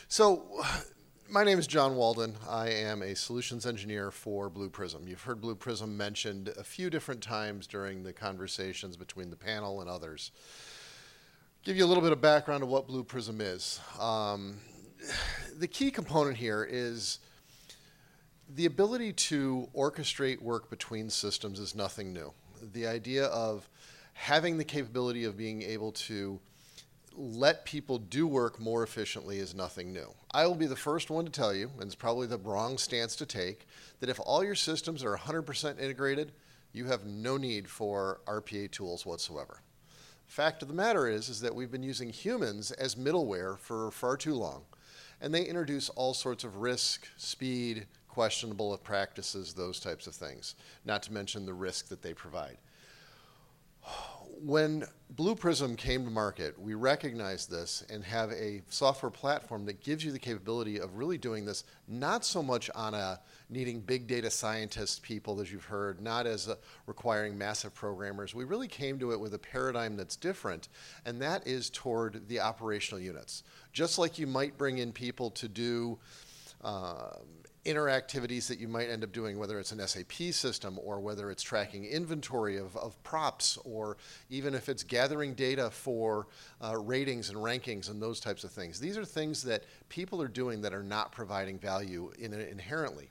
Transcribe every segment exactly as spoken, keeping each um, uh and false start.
So, my name is John Walden. I am a solutions engineer for Blue Prism. You've heard Blue Prism mentioned a few different times during the conversations between the panel and others. Give you a little bit of background of what Blue Prism is. Um, the key component here is the ability to orchestrate work between systems is nothing new. The idea of having the capability of being able to let people do work more efficiently is nothing new. I will be the first one to tell you, and it's probably the wrong stance to take, that if all your systems are one hundred percent integrated, you have no need for R P A tools whatsoever. Fact of the matter is, is that we've been using humans as middleware for far too long, and they introduce all sorts of risk, speed, questionable practices, those types of things, not to mention the risk that they provide. When Blue Prism came to market, we recognized this and have a software platform that gives you the capability of really doing this, not so much on a needing big data scientist people, as you've heard, not as a, requiring massive programmers. We really came to it with a paradigm that's different, and that is toward the operational units. Just like you might bring in people to do uh, interactivities that you might end up doing, whether it's an S A P system or whether it's tracking inventory of, of props, or even if it's gathering data for uh, ratings and rankings and those types of things. These are things that people are doing that are not providing value in it inherently.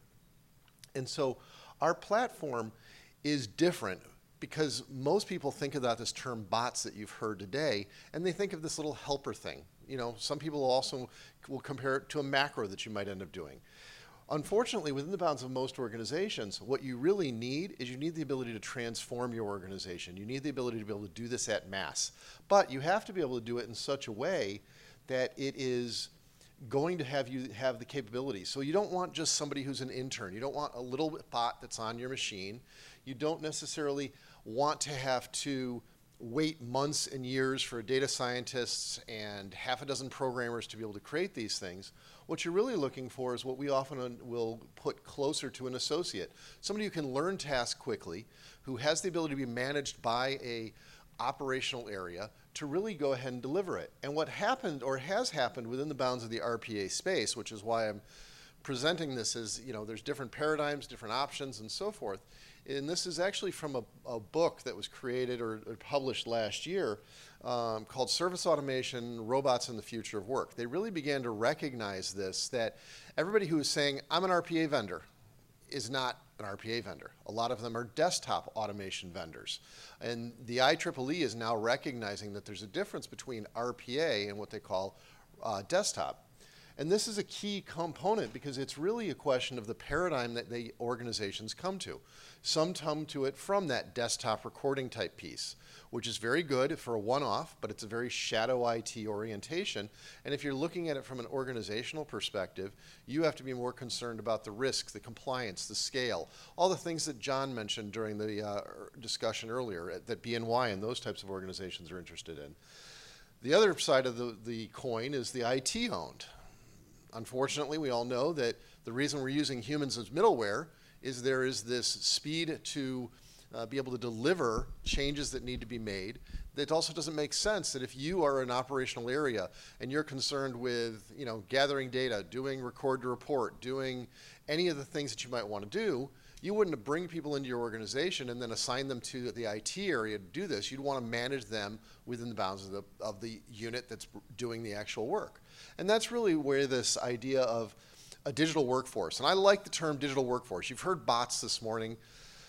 And so our platform is different because most people think about this term bots that you've heard today, and they think of this little helper thing. You know, some people also will compare it to a macro that you might end up doing. Unfortunately, within the bounds of most organizations, what you really need is you need the ability to transform your organization. You need the ability to be able to do this at mass. But you have to be able to do it in such a way that it is going to have you have the capability. So you don't want just somebody who's an intern. You don't want a little bot that's on your machine. You don't necessarily want to have to wait months and years for data scientists and half a dozen programmers to be able to create these things. What you're really looking for is what we often will put closer to an associate. Somebody who can learn tasks quickly, who has the ability to be managed by a operational area to really go ahead and deliver it. And what happened or has happened within the bounds of the R P A space, which is why I'm presenting this as, you know, there's different paradigms, different options, and so forth. And this is actually from a, a book that was created or, or published last year um, called Service Automation, Robots and the Future of Work. They really began to recognize this, that everybody who is saying, I'm an R P A vendor, is not an R P A vendor. A lot of them are desktop automation vendors. And the I triple E is now recognizing that there's a difference between R P A and what they call uh, desktop. And this is a key component because it's really a question of the paradigm that the organizations come to. Some come to it from that desktop recording type piece, which is very good for a one-off, but it's a very shadow I T orientation. And if you're looking at it from an organizational perspective, you have to be more concerned about the risk, the compliance, the scale, all the things that John mentioned during the uh, discussion earlier that B N Y and those types of organizations are interested in. The other side of the, the coin is the I T owned. Unfortunately, we all know that the reason we're using humans as middleware is there is this speed to uh, be able to deliver changes that need to be made. That also doesn't make sense that if you are an operational area and you're concerned with, you know, gathering data, doing record to report, doing any of the things that you might want to do, you wouldn't bring people into your organization and then assign them to the I T area to do this. You'd want to manage them within the bounds of the, of the unit that's doing the actual work. And that's really where this idea of a digital workforce, and I like the term digital workforce. You've heard bots this morning.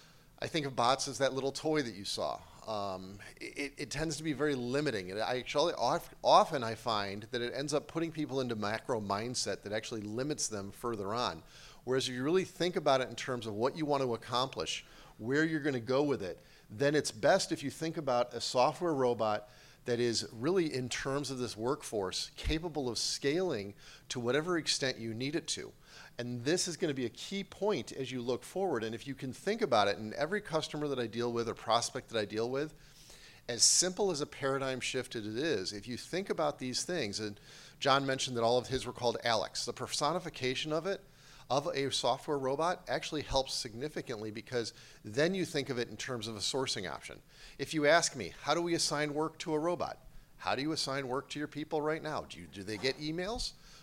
I think of bots as that little toy that you saw. Um, it, it tends to be very limiting. And I actually, often I find that it ends up putting people into macro mindset that actually limits them further on. Whereas if you really think about it in terms of what you want to accomplish, where you're going to go with it, then it's best if you think about a software robot that is really, in terms of this workforce, capable of scaling to whatever extent you need it to. And this is going to be a key point as you look forward. And if you can think about it, and every customer that I deal with or prospect that I deal with, as simple as a paradigm shift as it is, if you think about these things, and John mentioned that all of his were called Alex, the personification of it, of a software robot actually helps significantly because then you think of it in terms of a sourcing option. If you ask me, how do we assign work to a robot? How do you assign work to your people right now? Do, you, do they get emails?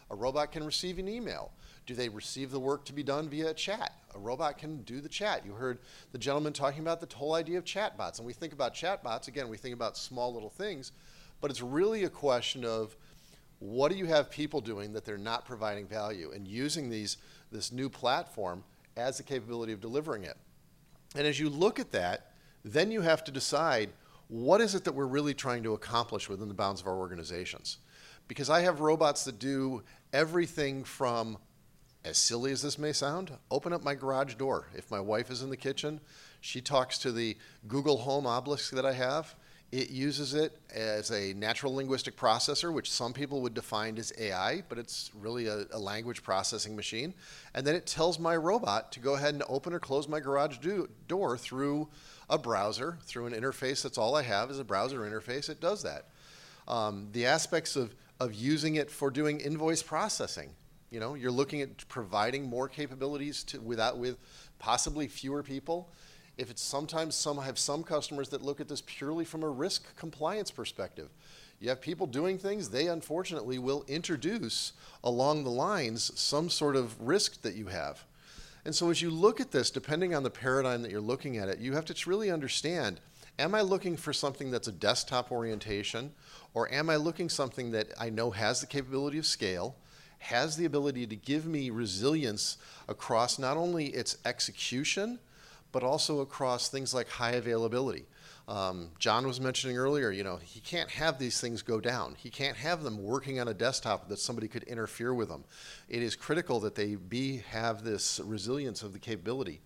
A robot can receive an email. Do they receive the work to be done via chat? A robot can do the chat. You heard the gentleman talking about the whole idea of chatbots. And we think about chatbots, again, we think about small little things, but it's really a question of what do you have people doing that they're not providing value, and using these, this new platform as the capability of delivering it. And as you look at that, then you have to decide, what is it that we're really trying to accomplish within the bounds of our organizations? Because I have robots that do everything from, as silly as this may sound, open up my garage door. If my wife is in the kitchen, she talks to the Google Home obelisk that I have. It uses it as a natural linguistic processor, which some people would define as A I, but it's really a, a language processing machine. And then it tells my robot to go ahead and open or close my garage do door through a browser, through an interface. That's all I have is a browser interface. It does that. Um, the aspects of, of using it for doing invoice processing. You know, you're looking at providing more capabilities to, without, with possibly fewer people. If it's sometimes some have some customers that look at this purely from a risk compliance perspective. You have people doing things, they unfortunately will introduce along the lines some sort of risk that you have. And so as you look at this, depending on the paradigm that you're looking at it, you have to really understand, am I looking for something that's a desktop orientation, or am I looking something that I know has the capability of scale, has the ability to give me resilience across not only its execution, but also across things like high availability. Um, John was mentioning earlier, you know, he can't have these things go down. He can't have them working on a desktop that somebody could interfere with them. It is critical that they be have this resilience of the capability.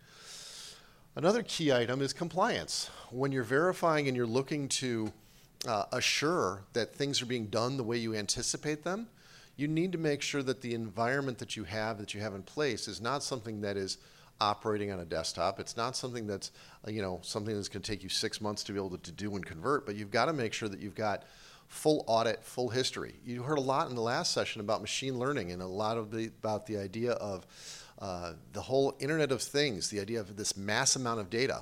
Another key item is compliance. When you're verifying and you're looking to uh, assure that things are being done the way you anticipate them, you need to make sure that the environment that you have, that you have in place, is not something that is operating on a desktop. It's not something that's, uh, you know, something that's going to take you six months to be able to, to do and convert, but you've got to make sure that you've got full audit, full history. You heard a lot in the last session about machine learning and a lot of the, about the idea of uh, the whole Internet of Things, the idea of this mass amount of data.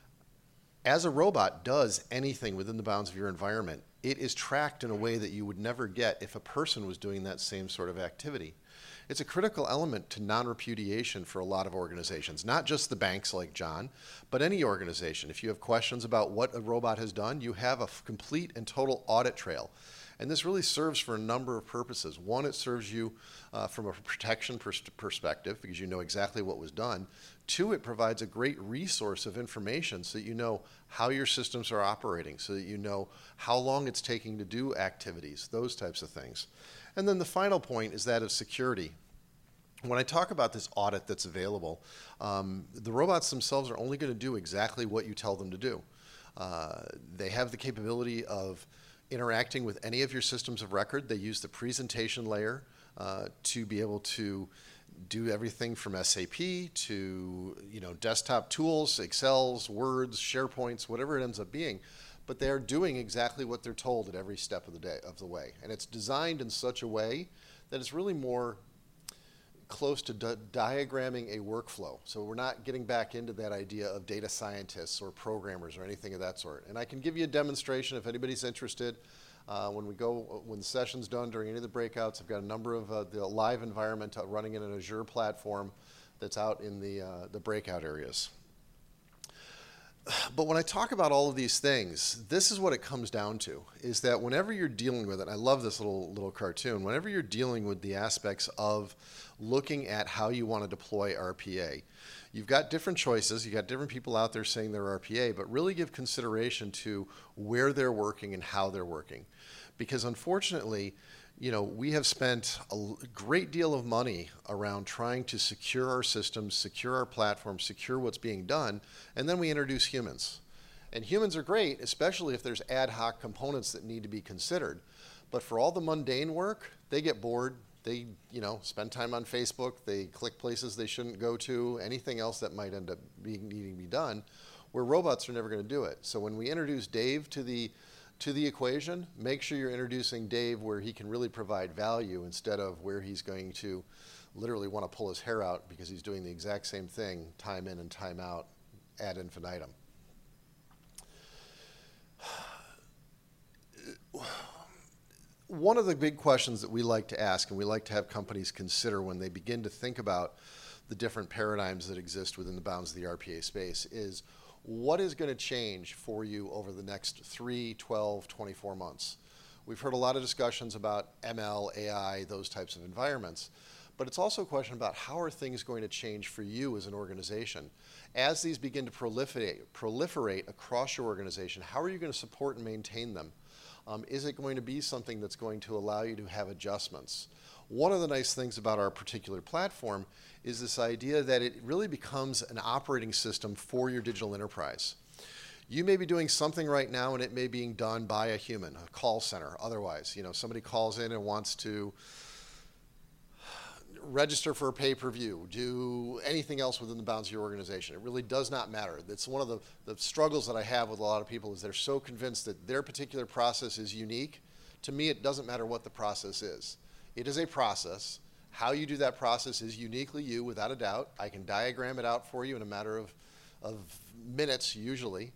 As a robot does anything within the bounds of your environment, it is tracked in a way that you would never get if a person was doing that same sort of activity. It's a critical element to non-repudiation for a lot of organizations, not just the banks like John, but any organization. If you have questions about what a robot has done, you have a complete and total audit trail. And this really serves for a number of purposes. One, it serves you uh, from a protection pers perspective because you know exactly what was done. Two, it provides a great resource of information so that you know how your systems are operating, so that you know how long it's taking to do activities, those types of things. And then the final point is that of security. When I talk about this audit that's available, um, the robots themselves are only going to do exactly what you tell them to do. Uh, they have the capability of interacting with any of your systems of record. They use the presentation layer uh, to be able to do everything from S A P to, you know, desktop tools, Excels, Words, SharePoints, whatever it ends up being. But they are doing exactly what they're told at every step of the day of the way. And it's designed in such a way that it's really more close to di diagramming a workflow. So we're not getting back into that idea of data scientists or programmers or anything of that sort. And I can give you a demonstration if anybody's interested. Uh, when we go, when the session's done during any of the breakouts, I've got a number of uh, the live environment running in an Azure platform that's out in the, uh, the breakout areas. But when I talk about all of these things, this is what it comes down to, is that whenever you're dealing with it, I love this little, little cartoon, whenever you're dealing with the aspects of looking at how you want to deploy R P A, you've got different choices, you've got different people out there saying they're R P A, but really give consideration to where they're working and how they're working. Because unfortunately, you know, we have spent a great deal of money around trying to secure our systems, secure our platforms, secure what's being done, and then we introduce humans. And humans are great, especially if there's ad hoc components that need to be considered. But for all the mundane work, they get bored. They, you know, spend time on Facebook. They click places they shouldn't go to, anything else that might end up being needing to be done, where robots are never going to do it. So when we introduce Dave to the to the equation, make sure you're introducing Dave where he can really provide value instead of where he's going to literally want to pull his hair out because he's doing the exact same thing time in and time out ad infinitum. One of the big questions that we like to ask and we like to have companies consider when they begin to think about the different paradigms that exist within the bounds of the R P A space is, what is going to change for you over the next three, twelve, twenty-four months? We've heard a lot of discussions about M L, A I, those types of environments, but it's also a question about how are things going to change for you as an organization. As these begin to proliferate, proliferate across your organization, how are you going to support and maintain them? Um, is it going to be something that's going to allow you to have adjustments? One of the nice things about our particular platform is this idea that it really becomes an operating system for your digital enterprise. You may be doing something right now and it may be being done by a human, a call center, otherwise. You know, somebody calls in and wants to register for a pay-per-view, do anything else within the bounds of your organization. It really does not matter. That's one of the, the struggles that I have with a lot of people is they're so convinced that their particular process is unique. To me, it doesn't matter what the process is. It is a process. How you do that process is uniquely you, without a doubt. I can diagram it out for you in a matter of, of minutes, usually.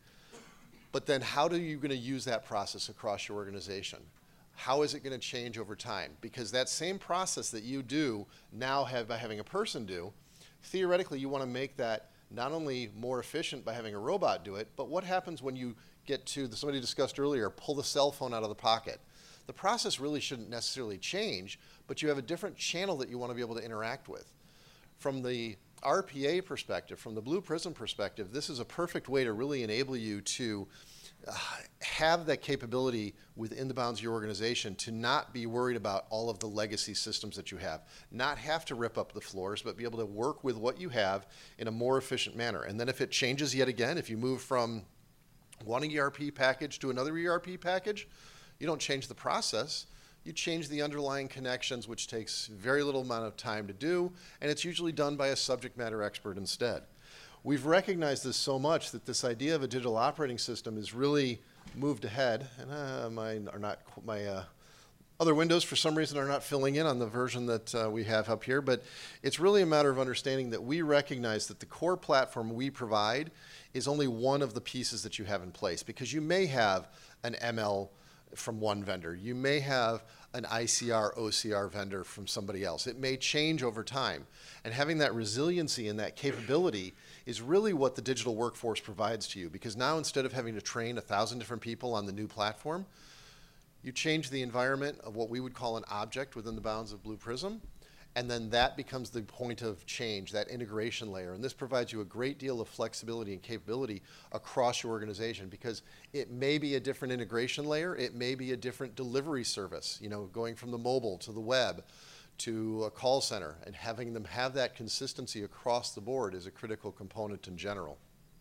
But then how are you going to use that process across your organization? How is it going to change over time? Because that same process that you do now have by having a person do, theoretically you want to make that not only more efficient by having a robot do it, but what happens when you get to, the, somebody discussed earlier, pull the cell phone out of the pocket? The process really shouldn't necessarily change, but you have a different channel that you want to be able to interact with. From the R P A perspective, from the Blue Prism perspective, this is a perfect way to really enable you to uh, have that capability within the bounds of your organization to not be worried about all of the legacy systems that you have, not have to rip up the floors, but be able to work with what you have in a more efficient manner. And then if it changes yet again, if you move from one E R P package to another E R P package, you don't change the process. You change the underlying connections, which takes very little amount of time to do, and it's usually done by a subject matter expert instead. We've recognized this so much that this idea of a digital operating system is really moved ahead, and uh, mine are not, my uh, other windows for some reason are not filling in on the version that uh, we have up here, but it's really a matter of understanding that we recognize that the core platform we provide is only one of the pieces that you have in place, because you may have an M L from one vendor. You may have an I C R, O C R vendor from somebody else. It may change over time. And having that resiliency and that capability is really what the digital workforce provides to you, because now instead of having to train a thousand different people on the new platform, you change the environment of what we would call an object within the bounds of Blue Prism, and then that becomes the point of change, that integration layer. And this provides you a great deal of flexibility and capability across your organization, because it may be a different integration layer, it may be a different delivery service, you know, going from the mobile to the web to a call center, and having them have that consistency across the board is a critical component in general.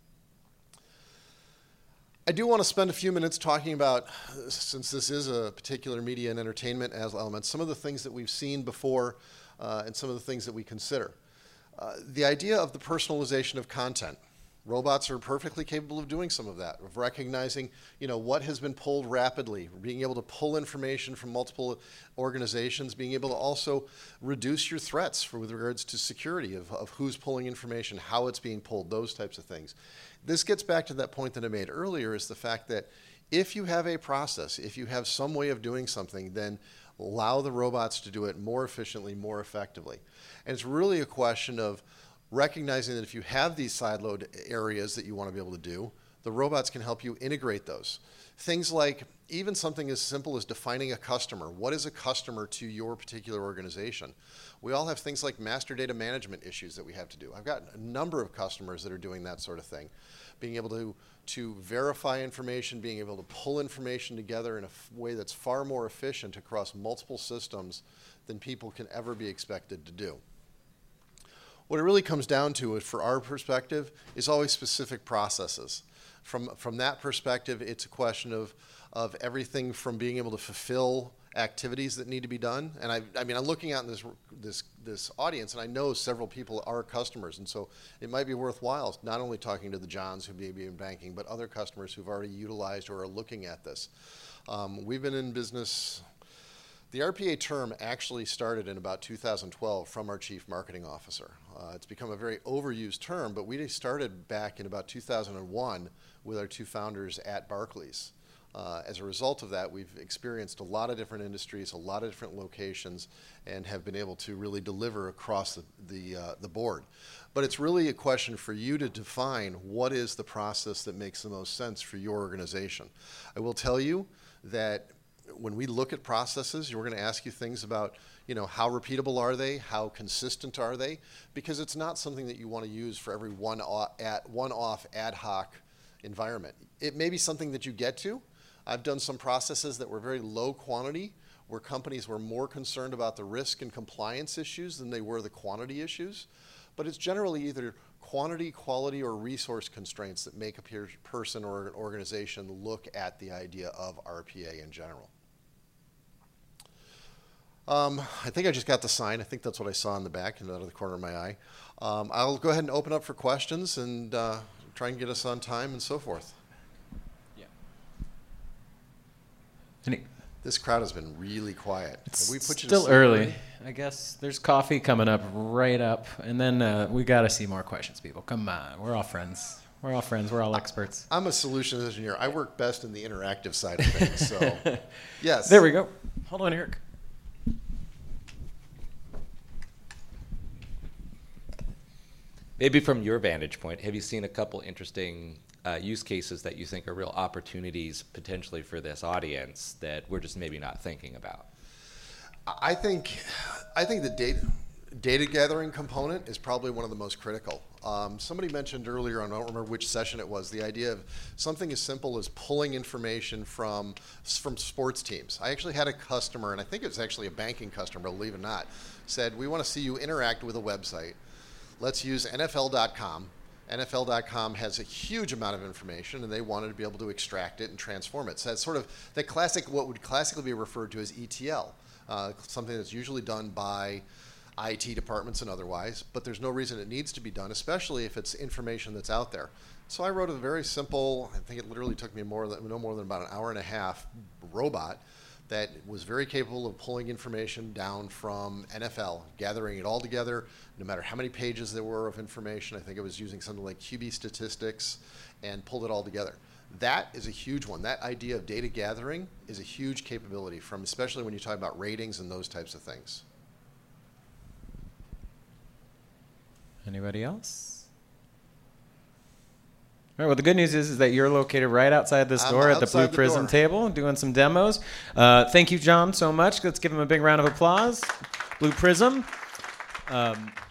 I do want to spend a few minutes talking about, since this is a particular media and entertainment as elements, some of the things that we've seen before uh, and some of the things that we consider. Uh, the idea of the personalization of content. Robots are perfectly capable of doing some of that, of recognizing, you know, what has been pulled rapidly, being able to pull information from multiple organizations, being able to also reduce your threats for, with regards to security of, of who's pulling information, how it's being pulled, those types of things. This gets back to that point that I made earlier, is the fact that if you have a process, if you have some way of doing something, then allow the robots to do it more efficiently, more effectively. And it's really a question of recognizing that if you have these sideload areas that you want to be able to do, the robots can help you integrate those. Things like even something as simple as defining a customer. What is a customer to your particular organization? We all have things like master data management issues that we have to do. I've got a number of customers that are doing that sort of thing. Being able to, to verify information, being able to pull information together in a f- way that's far more efficient across multiple systems than people can ever be expected to do. What it really comes down to, for our perspective, is always specific processes. From, from that perspective, it's a question of, of everything from being able to fulfill activities that need to be done. And I, I mean, I'm looking out in this, this, this audience, and I know several people are customers, and so it might be worthwhile not only talking to the Johns who may be in banking, but other customers who've already utilized or are looking at this. Um, we've been in business. The R P A term actually started in about two thousand twelve from our chief marketing officer. Uh, it's become a very overused term, but we started back in about two thousand one with our two founders at Barclays. Uh, as a result of that, we've experienced a lot of different industries, a lot of different locations, and have been able to really deliver across the, the, uh, the board. But it's really a question for you to define what is the process that makes the most sense for your organization. I will tell you that when we look at processes, we're going to ask you things about, you know, how repeatable are they? How consistent are they? Because it's not something that you want to use for every one-off one-off ad hoc environment. It may be something that you get to. I've done some processes that were very low quantity, where companies were more concerned about the risk and compliance issues than they were the quantity issues. But it's generally either quantity, quality, or resource constraints that make a per person or an organization look at the idea of R P A in general. Um, I think I just got the sign. I think that's what I saw in the back and out of the corner of my eye. Um, I'll go ahead and open up for questions and uh, try and get us on time and so forth. Yeah. Any This crowd has been really quiet. It's Have we put you still to sleep early. already? I guess there's coffee coming up right up, and then uh, we got to see more questions, people. Come on, we're all friends. We're all friends. We're all experts. I'm a solutions engineer. I work best in the interactive side of things. So, yes. There we go. Hold on, Eric. Maybe from your vantage point, have you seen a couple interesting uh, use cases that you think are real opportunities potentially for this audience that we're just maybe not thinking about? I think, I think the data, data gathering component is probably one of the most critical. Um, somebody mentioned earlier, I don't remember which session it was, the idea of something as simple as pulling information from, from sports teams. I actually had a customer, and I think it was actually a banking customer, believe it or not, said, we want to see you interact with a website. Let's use N F L dot com. N F L dot com has a huge amount of information, and they wanted to be able to extract it and transform it. So that's sort of the classic, what would classically be referred to as E T L. Uh, something that's usually done by I T departments and otherwise, but there's no reason it needs to be done, especially if it's information that's out there. So I wrote a very simple, I think it literally took me more than, no more than about an hour and a half robot that was very capable of pulling information down from N F L, gathering it all together, no matter how many pages there were of information. I think it was using something like Q B statistics, and pulled it all together. That is a huge one. That idea of data gathering is a huge capability, from especially when you talk about ratings and those types of things. Anybody else? All right, well, the good news is, is that you're located right outside this I'm door at the outside Blue the Prism door. table doing some demos. Uh, thank you, John, so much. Let's give him a big round of applause. Blue Prism. Um,